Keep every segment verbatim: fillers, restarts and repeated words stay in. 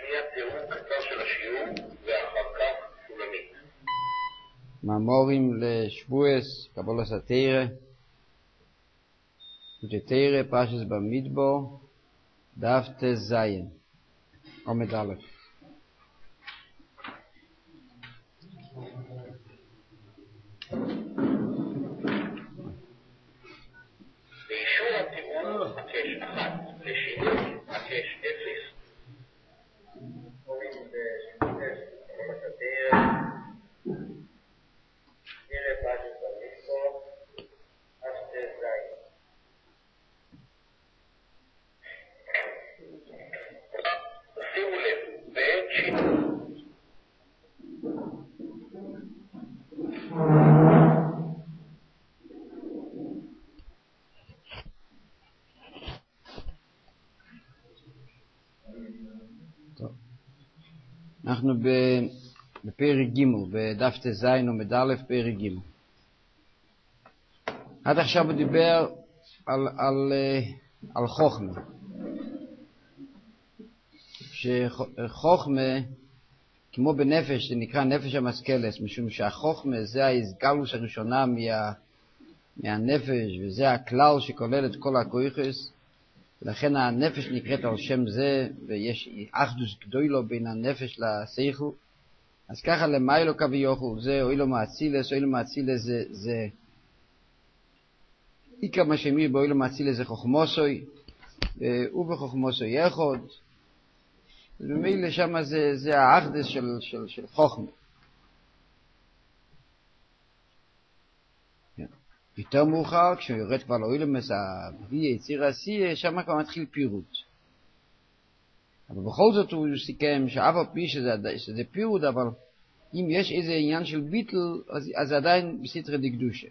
להציע תיאור קצר של השיעור ואחר כך שולמית. מאמורים לשבועס, קבולת התורה, ותורה פרשת במדבר, דף ט"ז, עמוד א'. באישור התיאור הקש אחת לשינוי הקש אפס, קוראים בשבועס קבולת התורה, תורה פרשת במדבר, דף ט"ז. שימו לב, בעת שינוי אנחנו בפרק ג' בדף ט"ז עמוד א', פרק ג'. עד עכשיו הוא דיבר על, על, על חוכמה. שחוכמה, כמו בנפש, זה נקרא נפש המשכלת, משום שהחוכמה זה ההסגלוס הראשונה מה, מהנפש, וזה הכלל שכולל את כל הכויחס, ולכן הנפש נקראת על שם זה, ויש אחדוס גדולה בין הנפש לשכל. אז ככה למיילו כביכול, זה אוילו מאצילס, אוילו מאצילס זה, זה עיקר מה שמיר באוילו מאצילס זה חוכמוסוי, ובחוכמוסוי אחד, ומילא שם זה, זה האחדוס של, של, של חוכמה. יותר מאוחר, כשהוא יורד כבר לאוילמס הבריאה, יציר עשייה, שם כבר מתחיל פירוט. אבל בכל זאת הוא סיכם שאף על פי שזה, שזה פירוט, אבל אם יש איזה עניין של ביטל, אז, אז עדיין בסתרא דקדושה.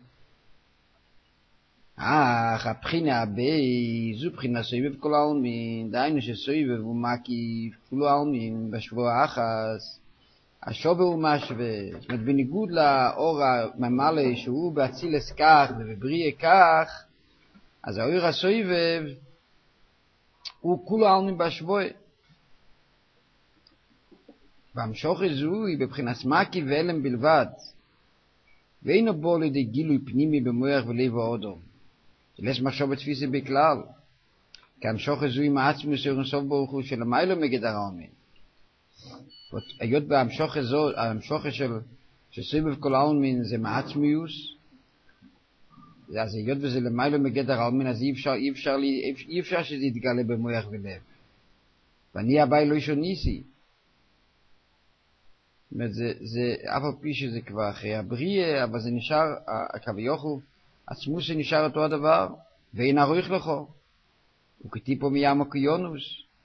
אך הבחינה הבי, זו בחינה סויבב כל העלמין, דהיינו שסויבב הוא מקיף כולו העלמין בשבוע האחס, השווה הוא משווה, זאת אומרת בניגוד לאור הממלא שהוא באצילס כך ובבריאה כך, אז האור הסויבב הוא כולו העלמין בשבוע. והמשוך זוהי בבחינת מקיף ואלם בלבד, ואינו בו לידי גילוי פנימי במוח ולב האודום. לס מחשוב בתפיסה בכלל, כי המשוך זוהי מעצמוס סוף ברוך הוא של המיילו מגדר העלמין. היות בהמשוך הזאת, המשוך של שסביב כל העלמין זה מעצמיוס, אז היות וזה למיילו מגדר העלמין, אז אי אפשר, אי אפשר, אי אפשר שזה יתגלה במוח ולב. ואני הבא לא אישו ניסי. זאת אומרת, זה, זה, אף על פי שזה כבר אחרי הבריאה, אבל זה נשאר, הכביכול, עצמו שנשאר אותו הדבר, ואין ערוך לכו. הוא כתיב פה מים הקיונוס.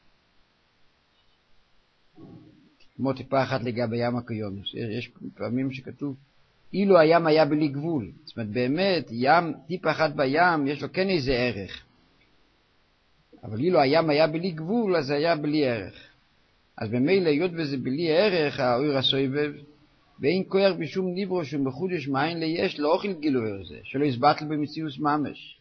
כמו טיפה אחת לגבי ים הקיונוס. יש פעמים שכתוב, אילו הים היה בלי גבול. זאת אומרת, באמת, ים, טיפה אחת בים, יש לו כן איזה ערך. אבל אילו הים היה בלי גבול, אז זה היה בלי ערך. אז במילא, היות וזה בלי ערך, האור הסויבב, ואין כוח בשום ניברו שהוא מחודש מאין ליש, לא אוכל גילוי הזה, שלא יסבטל במציאוס ממש.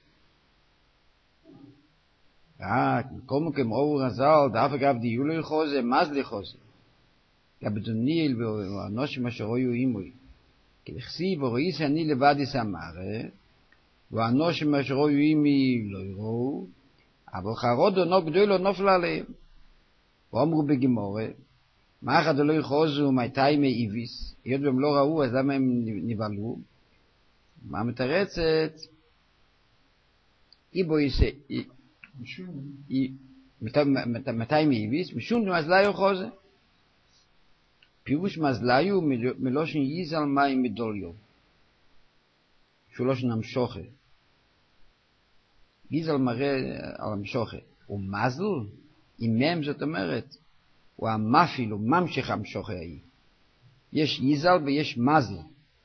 רק, כל מקום אור הזל, דאף אגב דיולו יחוזה, מזל יחוזה. גבדוניל ואנושים אשר רויו אימוי. כי לכסיב וראיס אני לבד יסמר, ואנושים אשר רויו אימי לא יראו, אבל חרודו נו גדולו נופל עליהם. ואומרו בגמורה, מה אחד לא יחוזו מתי מאיביס, היות והם לא ראו, אז למה הם נבלו? מה מתרצת? איבו יסה, מתי מאיביס? משום מזליו חוזה. פירוש מזליו מלושן ייזל מים מדוליו. שהוא לא שנמשוכה. ייזל מראה על המשוכה. ומזל, עם מהם זאת אומרת, הוא המפיל, הוא ממשיך המשוכה ההיא. יש ייזל ויש מזל.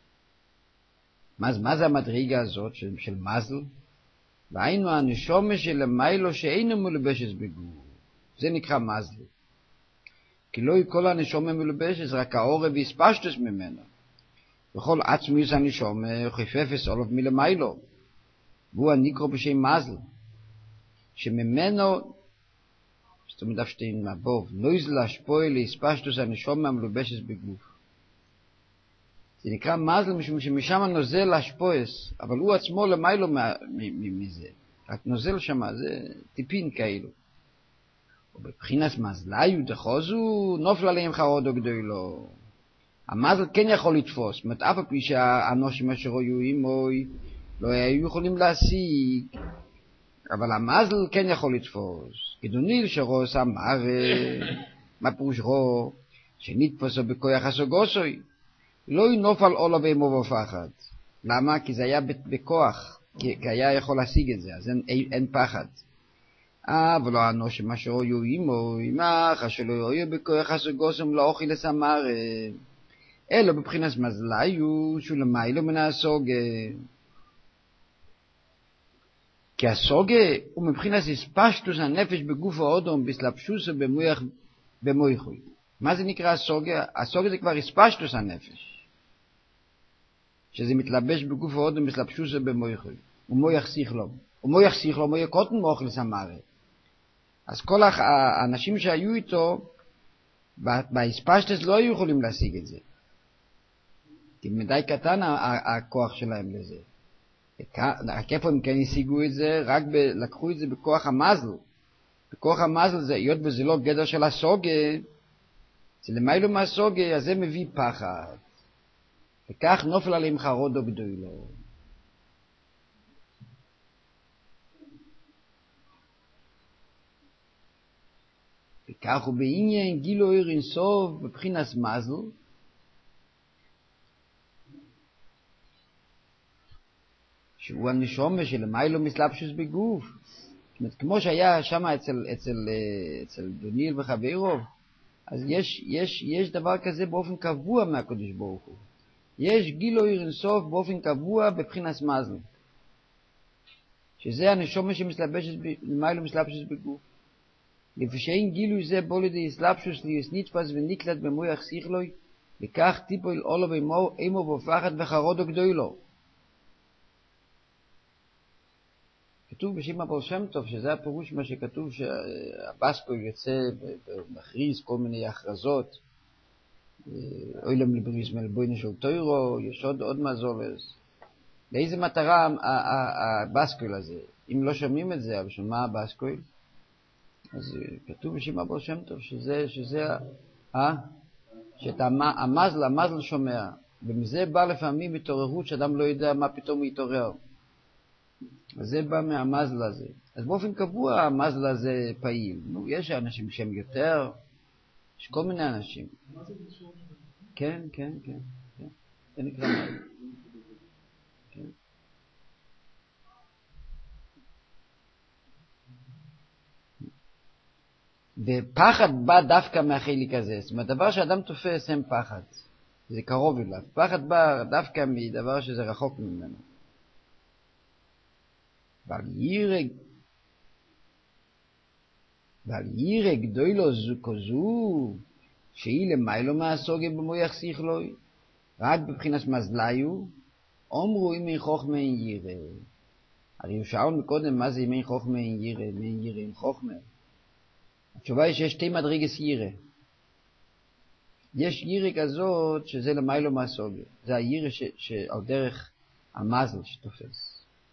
מה, מה זה המדרגה הזאת של, של מזל? והיינו הנשומה של המיילו שאינו מלובשת בגור. זה נקרא מזל. כי לא כל הנשומה מלובשת, רק האורה והספשטוס ממנו. וכל עצמיוס הנשומה חפפס עולב מלמיילו. והוא הנקרא בשם מזל. שממנו זאת אומרת דף שתיים מהבוב, נויז להשפוע להספשטוס הנשמה המלובשת בגוף. זה נקרא מזל משום שמשם נוזל להשפועס, אבל הוא עצמו למיילו מזה. רק נוזל שם, זה טיפין כאילו. ובבחינס מזליו דחוזו, נופל עליהם חרודו גדולו. המזל כן יכול לתפוס, זאת אף הפי שהאנושים אשר היו עמוי לא היו יכולים להשיג, אבל המזל כן יכול לתפוס. כדוניל שרוס אמר, מה פירוש רו, שנתפוסו בכוח הסוגוסוי, לא נופל עולו ואימו ופחד. למה? כי זה היה בכוח, כי היה יכול להשיג את זה, אז אין, אין, אין פחד. אבל לא האנושים אשר היו עמוי, מה שלא היו בכוח הסוגוסום לא אוכי לסמר, אלא בבחינס מזליו שהוא למיילו מן הסוגה. כי הסוגה הוא מבחינס הספשטוס הנפש בגוף האודום בסלבשוסו במויח במויחוי. מה זה נקרא הסוגה? הסוגה זה כבר הספשטוס הנפש, שזה מתלבש בגוף האודום בסלבשוסו במויחוי. ומויח שיחלו. ומויח שיחלו מויח קוטן מוכל סמארה. אז כל האנשים שהיו איתו בהספשטוס לא היו יכולים להשיג את זה. כי מדי קטן הכוח שלהם לזה. רק איפה הם כן השיגו את זה? רק ב, לקחו את זה בכוח המזל. בכוח המזל זה, היות וזה לא גדר של הסוגה, זה למיילו מהסוגה, אז זה מביא פחד. וכך נופל עליהם חרודו גדולו. וכך הוא בעניין גילו עיר אינסוף בבחינס מזל, שהוא הנשמה שלמיילו מסלבשוס בגוף. זאת אומרת, כמו שהיה שם אצל, אצל, אצל דוניל וחברו, אז יש, יש, יש דבר כזה באופן קבוע מהקדוש ברוך הוא. יש גילו עיר אינסוף באופן קבוע בבחינס מזל. שזה הנשמה שמסלבשת, למיילו מסלבשוס בגוף. לפי שאין גילוי זה בו לידי הסלבשוס ליוס נתפס ונקלט במויח שיחלוי, וכך טיפול עולו ואימו ופחד וחרודו גדולו. כתוב בשם הבעל שם טוב, שזה הפירוש מה שכתוב שהבסקול יוצא ומכריז כל מיני הכרזות, אוילם לבריס מלבוינו של תוירו, יש עוד, עוד מזולס. לאיזה מטרה הבסקול הזה? אם לא שומעים את זה, אבל שומע הבסקול, אז כתוב בשם הבעל שם טוב שזה, שזה, אה? שאת המזל, המזל שומע, ומזה בא לפעמים התעוררות שאדם לא יודע מה פתאום יתעורר. אז זה בא מהמזל הזה. אז באופן קבוע המזל הזה פעיל. נו, יש אנשים שהם יותר, יש כל מיני אנשים. כן, כן, כן. כן. זה נקרא מזל. כן. ופחד בא דווקא מהחלק הזה. זאת אומרת, דבר שאדם תופס הם פחד. זה קרוב אליו. פחד בא דווקא מדבר שזה רחוק ממנו. ועל יירג, ועל יירג גדולו זו כזו, שהיא למיילו מהסוגה במויח שיחלוי, רק בבחינס מזליו, אומרו אם אין חוכמה אין יירא. הרי הוא שאל מקודם מה זה אם אין חוכמה אין יירא, אם אין יירא אין חוכמה. התשובה היא שיש שתי מדרגס יירא. יש יירא כזאת שזה למיילו מהסוגה. זה היירא שעל דרך המזל שתופס.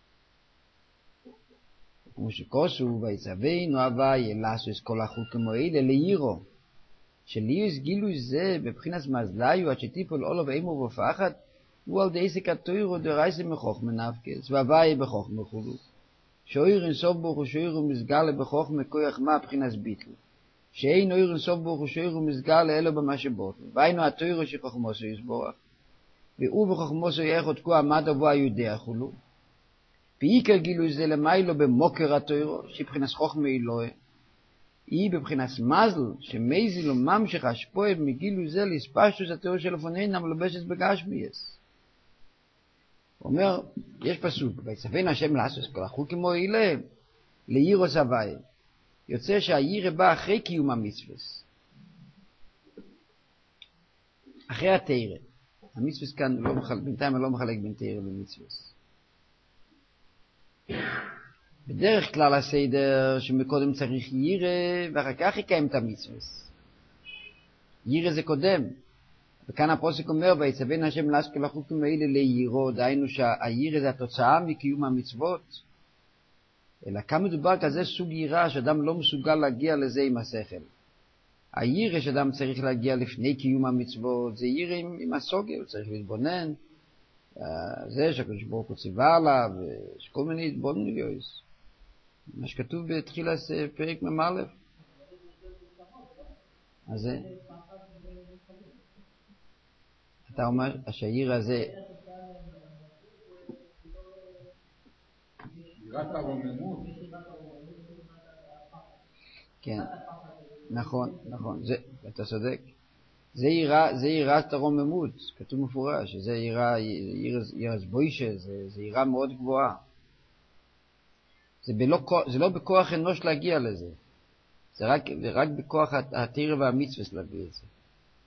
כמו שכוסו ויצווינו הווי לעשו את כל החוקים האלה לירו, שליוס גילוי זה בבחינס מזליו עד שטיפול עולו ואימו ופחד, הוא על דייסק התוירו דרייסה מחוכמה נפקס והווי בחוכמה חולו, שאויר אינסוף ברוך הוא שאויר ומסגלה בחוכמה כוח מה בבחינס ביטל, שאין אויר אינסוף ברוך הוא שאויר ומסגלה אלו במה שבוטל, והיינו התוירו שחוכמוסו יסבורך, והוא בחוכמוסו יחוד כה עמד אבו היודע חולו, בעיקר גילוי זה למיילו במוקר התוירו, שבחינס חוכמה אלוהי, היא בבחינס מזל, שמייזיל וממשך השפועל מגילוי זה להספשטוס התיאור של לפוננה מלובשת בגשמייס. הוא אומר, יש פסוק, ויצווינו השם לעשות כל החוקים האלה, לירוס הווי. יוצא שהירא בא אחרי קיום המצווס. אחרי התירא. המצווס כאן, לא מחל... בינתיים לא מחלק בין תירא ומצווס. בדרך כלל הסדר שמקודם צריך יירה, ואחר כך יקיים את המצוות. יירה זה קודם. וכאן הפוסק אומר, ויצווין השם לעשות כל החוקים האלה ליירו, דהיינו שהיירה זה התוצאה מקיום המצוות. אלא כאן מדובר כזה סוג יירה שאדם לא מסוגל להגיע לזה עם השכל. היירה שאדם צריך להגיע לפני קיום המצוות, זה יירה עם, עם הסוגיה, הוא צריך להתבונן. זה שהקדוש ברוך הוא ציווה עליו, יש כל מיני התבוננויות. מה שכתוב בתחילת פרק ממ"א. אז זה... אתה אומר שהיירה הזה... יראת הרוממות. כן, נכון, נכון, זה, אתה צודק. זה יראה, זה יראת הרוממות, כתוב מפורש, שזה יראה, יראה זבוישה, זה, זה יראה מאוד גבוהה. זה, בלא, זה לא בכוח אנוש להגיע לזה, זה רק, רק בכוח התיר והמצווה להביא את זה.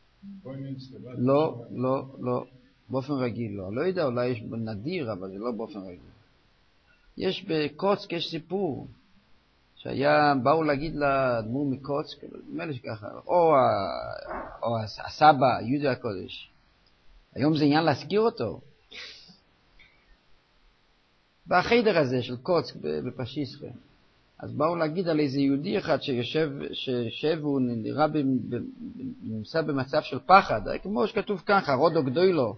לא, לא, לא, באופן רגיל לא. לא יודע, אולי יש נדיר, אבל זה לא באופן רגיל. יש בקוצק, יש סיפור, שהיה, באו להגיד לאדמו"ר מקוצק, נדמה לי שככה, או, או הסבא, יהודה הקודש. היום זה עניין להזכיר אותו. בחדר הזה של קוצק בפשיסחה, אז באו להגיד על איזה יהודי אחד שיושב, שיושב והוא נראה, נמצא במצב של פחד, כמו שכתוב ככה, רודו גדולו.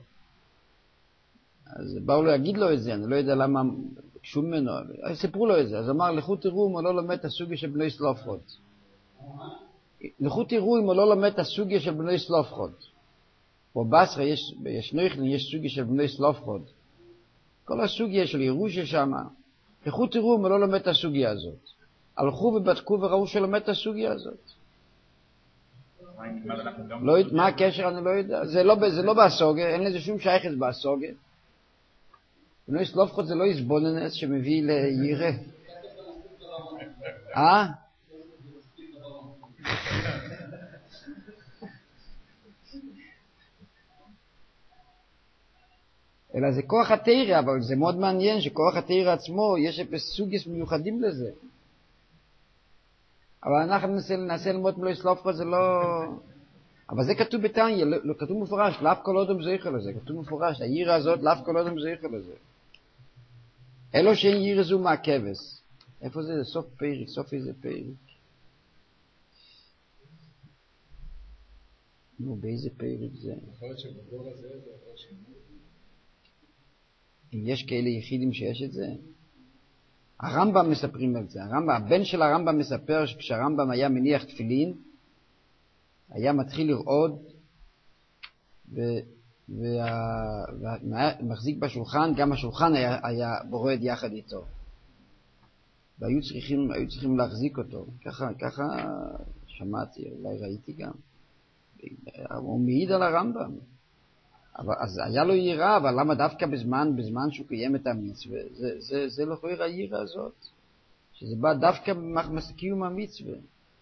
אז באו להגיד לו את זה, אני לא יודע למה ביקשו ממנו, סיפרו לו את זה, אז אמר, לכו תראו אם הוא לא לומד את הסוגיה של בני סלופחוד. לכו תראו אם הוא לא לומד את הסוגיה של בני סלופחוד. בבסרה יש, יש נויכלין, יש סוגיה של בני סלופחוד. כל הסוגיה של ירושה שם, לכו תראו אם הוא לא לומד את הסוגיה הזאת. הלכו ובדקו וראו שלומד את הסוגיה הזאת. לא, מה הקשר אני לא יודע, זה לא, זה לא בסוגיה, אין לזה שום שייכת בסוגיה. בני סלופחוד זה לא יסבוננס שמביא לירה. אה? אלא זה כוח התירה, אבל זה מאוד מעניין שכוח התירה עצמו, יש סוגיות מיוחדים לזה. אבל אנחנו ננסה, ננסה ללמוד בני סלופחוד, זה לא... אבל זה כתוב בתניא, לא, כתוב מפורש, לאף כל אדם זכר לזה, כתוב מפורש, הירה הזאת, לאף כל אדם זכר לזה. אלו שאין ירה זו מהכבש. איפה זה? סוף פרק, סוף איזה פרק. נו, באיזה פרק זה? יכול להיות שבדור הזה זה יכול שינוי. אם יש כאלה יחידים שיש את זה? הרמב"ם מספרים על זה. הרמב"ם, הבן של הרמב"ם מספר שכשהרמב"ם היה מניח תפילין, היה מתחיל לרעוד, ו... ומחזיק בשולחן, גם השולחן היה, היה בורד יחד איתו. והיו צריכים, היו צריכים להחזיק אותו. ככה, ככה שמעתי, אולי ראיתי גם. הוא מעיד על הרמב"ם. אבל, אז היה לו יראה, אבל למה דווקא בזמן, בזמן שהוא קיים את המצווה? זה, זה, זה לא חויר היראה הזאת. שזה בא דווקא בקיום המצווה.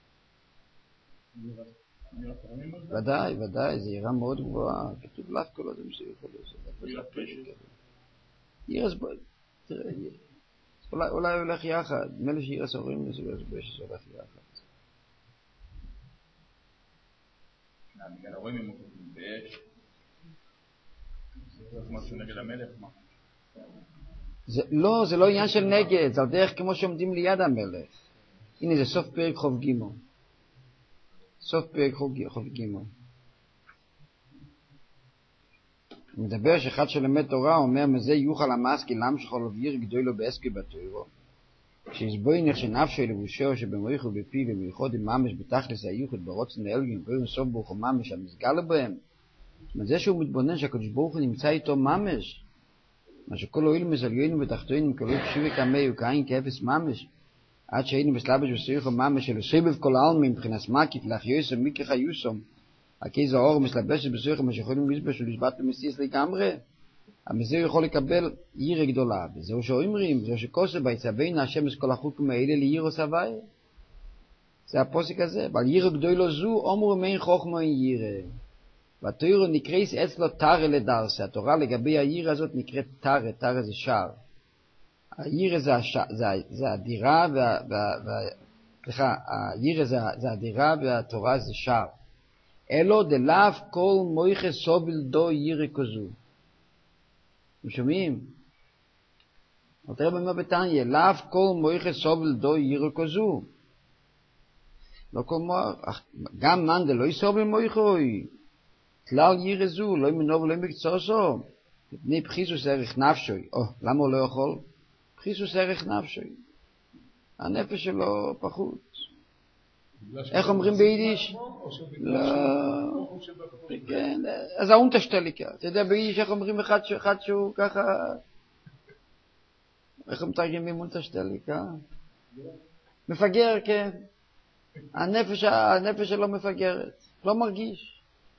ודאי, ודאי, זה יראה מאוד גבוהה. כתוב לך כל עוד זה יכול לזה. יראה סבוי. תראה, אולי הולך יחד. מלא שיראה סורים לזה, שזה הולך יחד. בגלל הרואים אם הוא באש. זה משהו נגד המלך, מה? לא, זה לא עניין של נגד, זה על דרך כמו שעומדים ליד המלך. הנה, זה סוף פרק חוב גימו. סוף פרק חוב גימו. מדבר שאחד שלמד תורה אומר, מזה יוכל המשכיל למה שכל אוויר גדול לו בעסקי בתוירו. כשיסבוי נך שנפשו לבושו שבמריך ובפי ומיוחוד עם ממש בתכלס היוחד ברוצן האלגים ובאים סוף ברוך הוא ממש המסגל בהם. זה שהוא מתבונן שהקדוש ברוך הוא נמצא איתו ממש. מה שכל הועיל מזליינו ותחתוינו כלוי פשיבי כמי וכאין כאפס ממש. עד שהיינו בסלבש וסריחו ממש של סביב כל העלמי מבחינת מקיף להחיוסם מיקח היוסום. הכי זה אור מסלבשת בסריחו מה שיכולים לסבש ולסבת ומסיס לגמרי. המזיר יכול לקבל ירא גדולה. וזהו שאומרים, זהו שכוסה ביצווינה השם את כל החוקים האלה לירו סבי. זה הפוסק הזה. אבל ירא גדולו זו אומרו מין חוכמו אין ירא. והתורה נקראת אצלו תרא לדרסה. התורה לגבי הירא הזאת נקראת תרא, תרא זה שער. הירא זה, הש... זה, זה הדירה, וה... וה... וה... סליחה, הירא זה, זה הדירה והתורה זה שער. אלו דלאו כל מויכה סובל דו ירא כזו. אתם שומעים? יותר במה בתניא, לאו כל מויכה סובל דו ירא כזו. לא כל מויכה, גם מאן דלא יסובל מויכוי. כלל ירא זו, לא ימינו ולא מקצועו. מפני בחיסוס ערך נפשוי. או, למה הוא לא יכול? בחיסוס ערך נפשוי. הנפש שלו פחות. איך אומרים ביידיש? לא. כן, אז האונטשטליקה. אתה יודע ביידיש איך אומרים אחד שהוא ככה... איך הם מתרגמים אונטשטליקה? מפגר, כן. הנפש, הנפש שלו מפגרת. לא מרגיש.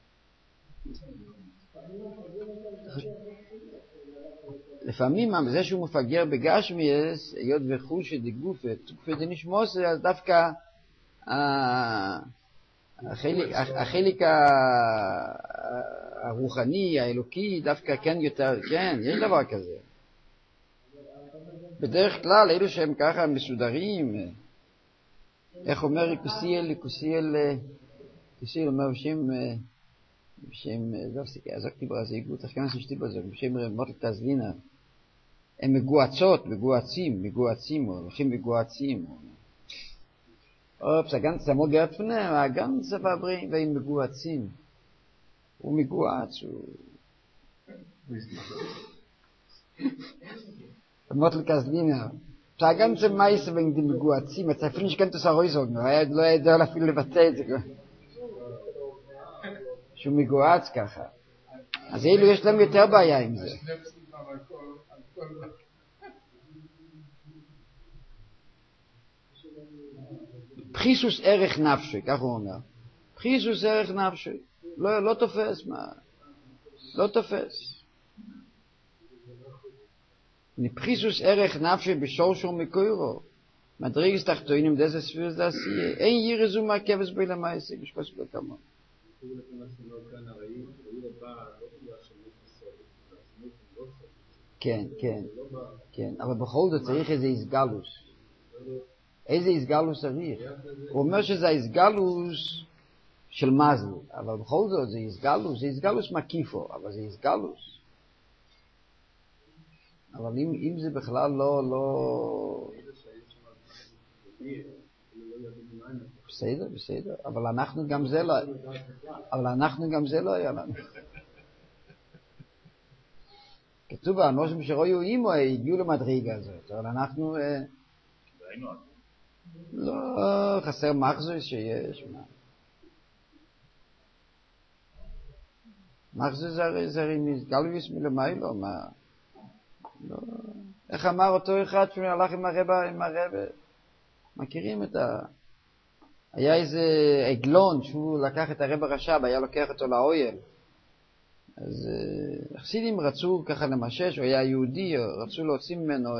לפעמים זה שהוא מפגר בגשמיאס, היות וחוש דגופה, תקופה דנשמוס, אז דווקא החלק, החלק הרוחני, האלוקי, דווקא כן יותר, כן, יש דבר כזה. בדרך כלל, אלו שהם ככה מסודרים, איך אומר קוסיאל, קוסיאל, קוסיאל אומר בשם, בשם, לא פסיקה, עזקתי ברזיגות, איך כמה ששתי בזה, בשם מוטל תזלינה, הם מגועצות, מגועצים, מגועצים, הולכים מגועצים. אופס, הגנץ המוג גרפנה, הגנץ והברים, והם מגועצים. הוא מגועץ, הוא... מוטל תזלינה. שהגנץ מייס והם מגועצים, אתה אפילו נשכנת עושה רויזוג, לא היה ידוע אפילו לבטא את זה. שהוא מגועץ ככה. אז אילו יש להם יותר בעיה עם זה. בחיסוס ערך נפשי, כך הוא אומר. בחיסוס ערך נפשי. לא, לא תופס, מה? לא תופס. בחיסוס ערך נפשי בשורשו מקוירו. מדרגס תחתונים דזה ספירס דעשייה. אין ירא זו מהכבש בי למעשה, משפט שלו כמה. כן, כן, כן, אבל בכל זאת צריך איזה איסגלוס. איזה איסגלוס צריך? הוא אומר שזה איסגלוס של מזל, אבל בכל זאת זה איסגלוס, זה איסגלוס מקיפו, אבל זה איסגלוס. אבל אם, אם זה בכלל לא, לא... בסדר, בסדר, אבל אנחנו גם זה לא, אבל אנחנו גם זה לא היה לנו. כתוב, האנושים שרויו אימו הגיעו למדרגה הזאת, אבל אנחנו... לא, חסר מחזוס שיש. מחזוס זה הרי גלוויס מלמיילו, מה? לא. איך אמר אותו אחד שהוא הלך עם הרבה, עם הרבה? מכירים את ה... היה איזה עגלון שהוא לקח את הרבה רשב, היה לוקח אותו לאויל. אז החסידים רצו ככה למשש, הוא היה יהודי, רצו להוציא ממנו...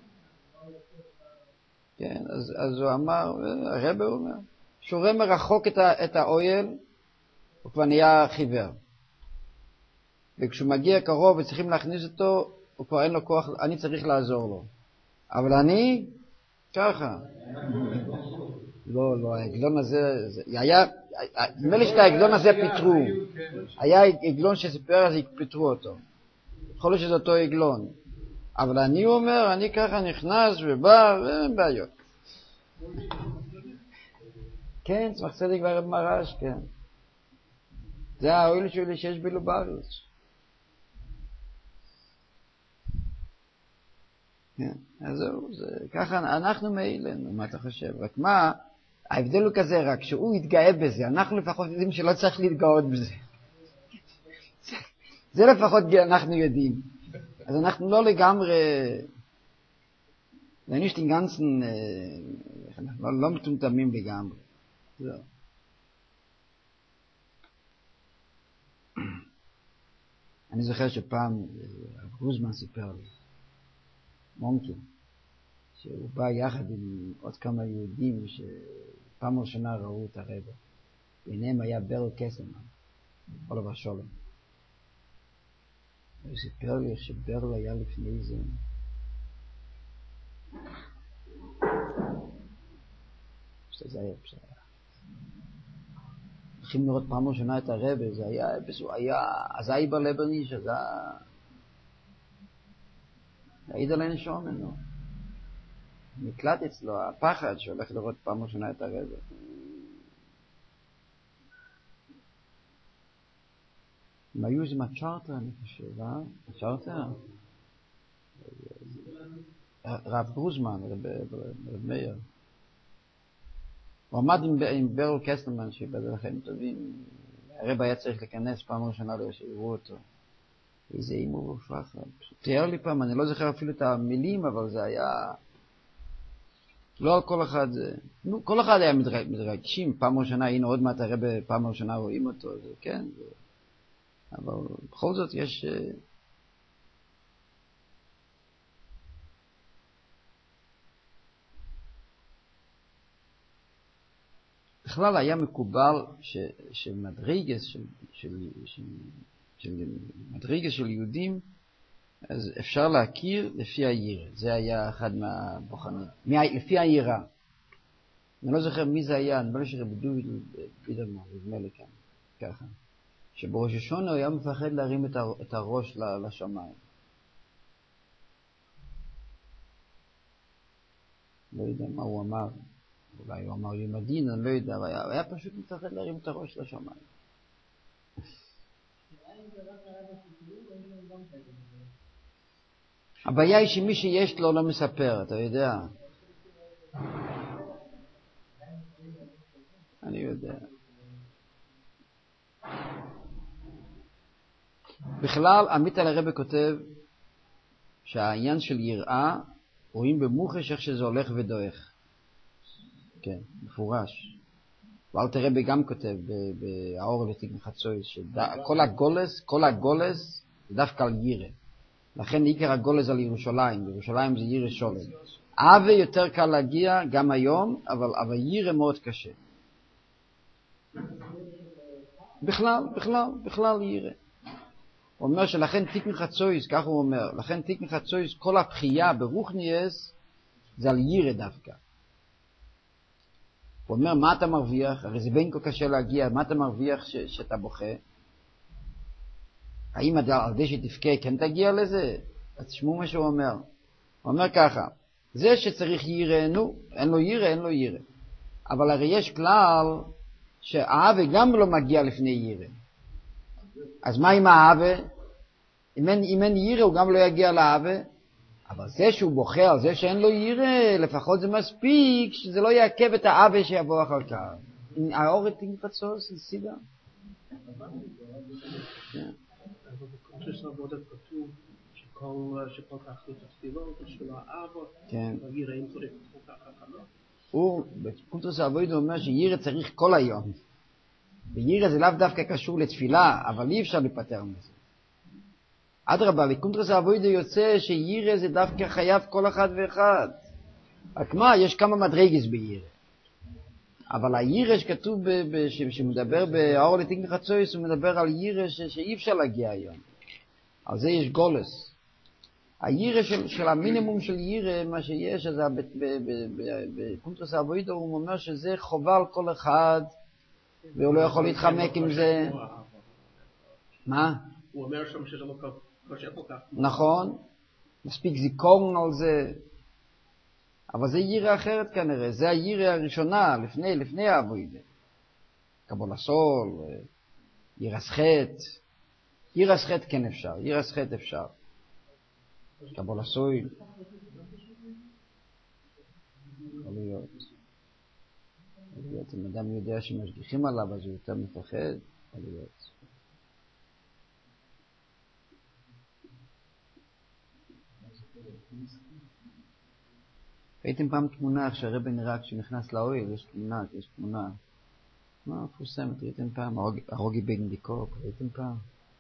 כן, אז, אז הוא אמר, הרבה הוא אומר, שהוא רואה מרחוק את, ה, את האויל, הוא כבר נהיה חיוור. וכשהוא מגיע קרוב וצריכים להכניס אותו, הוא כבר אין לו כוח, אני צריך לעזור לו. אבל אני, ככה. לא, לא, העגלון הזה, זה, היה, נדמה לי שאת העגלון הזה פיתרו. היה עגלון שסיפר, אז פיתרו אותו. יכול להיות שזה אותו עגלון. אבל אני אומר, אני ככה נכנס ובא, ואין בעיות. כן, צמח צדק והרב מרש, כן. זה האויל שלי שיש בלובריץ. כן, אז זהו, זה, ככה אנחנו מאילנו, מה אתה חושב? רק מה, ההבדל הוא כזה, רק שהוא יתגאה בזה, אנחנו לפחות יודעים שלא צריך להתגאות בזה. זה לפחות אנחנו יודעים. אז אנחנו לא לגמרי, זה nicht den ganzen, אנחנו לא מטומטמים לגמרי. זהו. אני זוכר שפעם גרוזמן סיפר לי, מונקין, שהוא בא יחד עם עוד כמה יהודים שפעם ראשונה ראו את הרבה. ביניהם היה ברל קסלמן, עולב השולם. הוא סיפר לי שברל היה לפני זה זה היה, הולכים לראות פעם ראשונה את הרב, זה היה, הוא היה, אז היה בלברניש, אז העיד על הנשום ממנו. נקלט אצלו הפחד שהולך לראות פעם ראשונה את הרב. הם היו איזה מהצ'רטר, אני חושב, אה? הצ'רטר? רב גרוזמן, רב מאיר. הוא עמד עם ברל קסטלמן, שבדל החיים טובים. הרב היה צריך להיכנס פעם ראשונה לו שיראו אותו. איזה אימור ופחד. תיאר לי פעם, אני לא זוכר אפילו את המילים, אבל זה היה... לא על כל אחד זה... נו, כל אחד היה מתרגשים. פעם ראשונה, הנה עוד מעט הרב פעם ראשונה רואים אותו, זה כן. זה... אבל בכל זאת יש... בכלל היה מקובל ש, שמדרגס של, של, של, של, מדרגס של יהודים, אז אפשר להכיר לפי הירא. זה היה אחד מהבוחנים. לפי הירא. אני לא זוכר מי זה היה, אני לא זוכר בדוד בידרמן, נדמה לי כאן, ככה. שבראש השונה הוא היה מפחד להרים את הראש לשמיים. לא יודע מה הוא אמר. אולי הוא אמר יום הדין, אני לא יודע, אבל היה, היה פשוט מפחד להרים את הראש לשמיים. הבעיה היא שמי שיש לו לא מספר, אתה יודע. אני יודע. בכלל, עמית על הרב כותב שהעניין של יראה רואים במוחש איך שזה הולך ודועך. כן, מפורש. ואלתר רבי גם כותב באור לתיק מחצוי שכל הגולס, כל הגולס זה דווקא על ירא. לכן עיקר הגולס על ירושלים, בירושלים זה ירא שולם. אהבה יותר קל להגיע גם היום, אבל, אבל ירא מאוד קשה. בכלל, בכלל, בכלל ירא. הוא אומר שלכן תיק מחצויס, כך הוא אומר, לכן תיק מחצויס, כל הבחייה ברוחניאס זה על ירא דווקא. הוא אומר, מה אתה מרוויח? הרי זה בין כה קשה להגיע, מה אתה מרוויח ש- שאתה בוכה? האם על זה שתבכה כן תגיע לזה? אז תשמעו מה שהוא אומר. הוא אומר ככה, זה שצריך ירא, נו, אין לו ירא, אין לו ירא. אבל הרי יש כלל שהאהבה גם לא מגיע לפני ירא. אז מה עם האהבה? אם אין, אם אין ירא הוא גם לא יגיע לאהבה. אבל זה שהוא בוכה על זה שאין לו ירא, לפחות זה מספיק, שזה לא יעכב את האהבה שיבוא אחר כך. האורת תנפצוס, סיבה. יש רבות כתוב שכל כך את התפילות, של האהבות, וירא אם צריך כל כך הכנה. הוא, בפונטוס האבוידו אומר שירא צריך כל היום. וירא זה לאו דווקא קשור לתפילה, אבל אי אפשר להיפטר מזה. אדרבה, בקונטרס האבוידו יוצא שירא זה דווקא חייב כל אחד ואחד. רק מה, יש כמה מדרגס בירא. אבל הירא שכתוב, שמדבר באור לתיק מחצויס, הוא מדבר על ירא שאי אפשר להגיע היום. על זה יש גולס. הירא של, של המינימום של ירא, מה שיש, אז בקונטרס האבוידו הוא אומר שזה חובה על כל אחד, והוא לא יכול להתחמק עם זה. מה? הוא אומר שם שזה לא קשה כל כך. נכון, מספיק זיכרון על זה, אבל זה ירא אחרת כנראה, זה הירא הראשונה, לפני, לפני האבוידה. קבול הסול, ירס חטא, ירס חטא כן אפשר, ירס חטא אפשר. קבול הסול. יכול להיות. יכול להיות, אם אדם יודע שמשגיחים עליו, אז הוא יותר מפחד, יכול להיות. ראיתם פעם תמונה איך שהרב נראה כשנכנס לאוהל, יש תמונה, יש תמונה. מה מפורסמת, ראיתם פעם? הרוגי בן דיקוק, ראיתם פעם?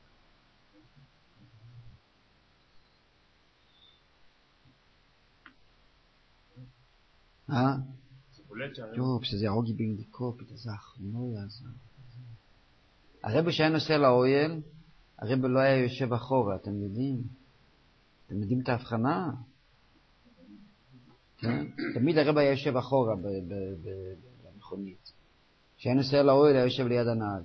אה? טוב, שזה הרוגי בן דיקוק, זה החנוי הזה. הרב שהיה נוסע לאוהל, הרב לא היה יושב אחורה, אתם יודעים? אתם יודעים את ההבחנה? כן? תמיד הרב היה יושב אחורה במכונית. כשהיה נוסע לאוהל היה יושב ליד הנהג.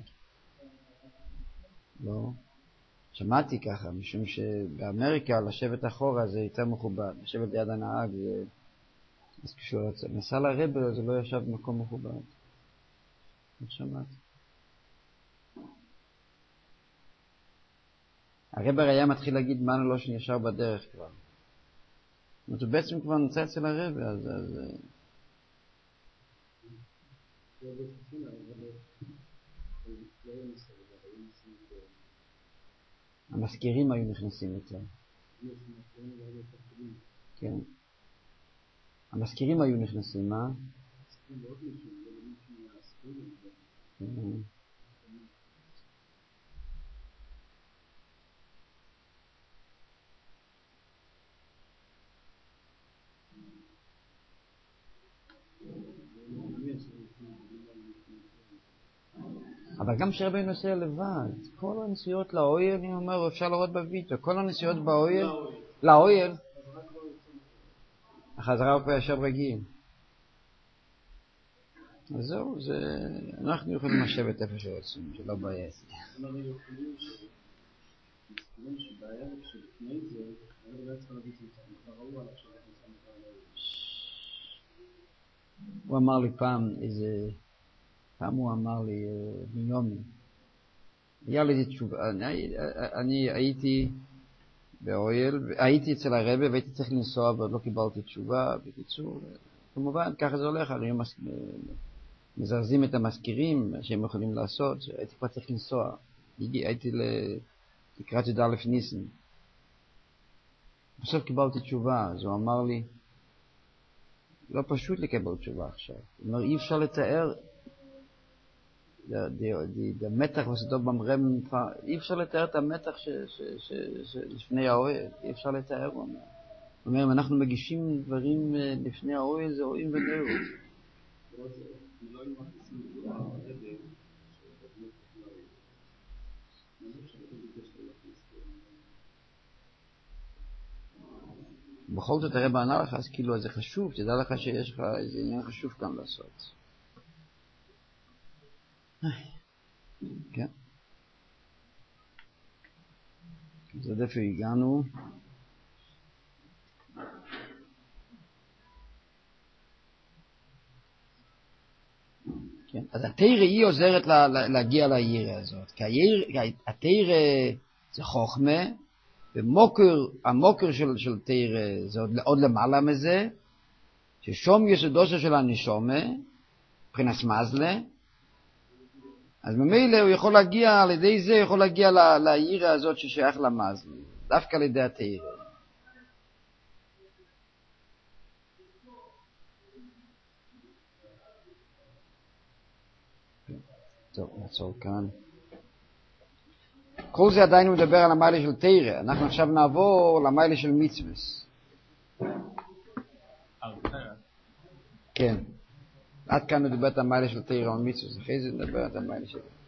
לא? שמעתי ככה, משום שבאמריקה לשבת אחורה זה יותר מכובד. לשבת ליד הנהג זה... אז כשהוא נסע לרב זה לא ישב במקום מכובד. לא שמעתי. הרב היה מתחיל להגיד מה לא שנשאר בדרך כבר. זאת אומרת, הוא בעצם כבר נמצא אצל הרב, אז... אז... המזכירים היו נכנסים אצלם. כן. המזכירים היו נכנסים, מה? כן. אבל גם כשרבי נוסע לבד, כל הנסיעות לאוהל, אני אומר, אפשר לראות בווידאו, כל הנסיעות באוהל, לאוהל, החזרה הוא פה ישב רגיל. אז זהו, זה... אנחנו יכולים לשבת איפה שרוצים, שלא בעיה. הוא אמר לי פעם איזה... פעם הוא אמר לי, מיומי, היה לי תשובה, אני, אני הייתי באוהל, הייתי אצל הרבי והייתי צריך לנסוע ועוד לא קיבלתי תשובה, בקיצור, כמובן ככה זה הולך, הרי מזרזים את המזכירים שהם יכולים לעשות, הייתי כבר צריך לנסוע, הייתי לקראת י"א ניסן, בסוף קיבלתי תשובה, אז הוא אמר לי, לא פשוט לקבל תשובה עכשיו, הוא אומר, אי אפשר לתאר, המתח וסדו במרם, אי אפשר לתאר את המתח לפני האוהל, אי אפשר לתאר, הוא אומר. הוא אומר, אם אנחנו מגישים דברים לפני האוהל, זה רואים ונראו. בכל זאת הרב ענה לך, אז כאילו זה חשוב, תדע לך שיש לך איזה עניין חשוב כאן לעשות. כן. אז עד איפה הגענו? כן. אז התירה היא עוזרת לה, להגיע לעירה הזאת. כי התירה זה חוכמה, ומוקר, המוקר של, של תירה זה עוד, עוד למעלה מזה, ששום יסודו של הנשומה, מבחינת מזלה, אז ממילא הוא יכול להגיע, על ידי זה יכול להגיע לעירה הזאת ששייך למזל, דווקא על ידי התירה. טוב, נעצור כאן. כל זה עדיין מדבר על המיילה של תירה, אנחנו עכשיו נעבור למיילה של מצווס. כן. עד כאן מדבר את המיילה של תירה על מצווס, אחרי זה נדבר את המיילה של...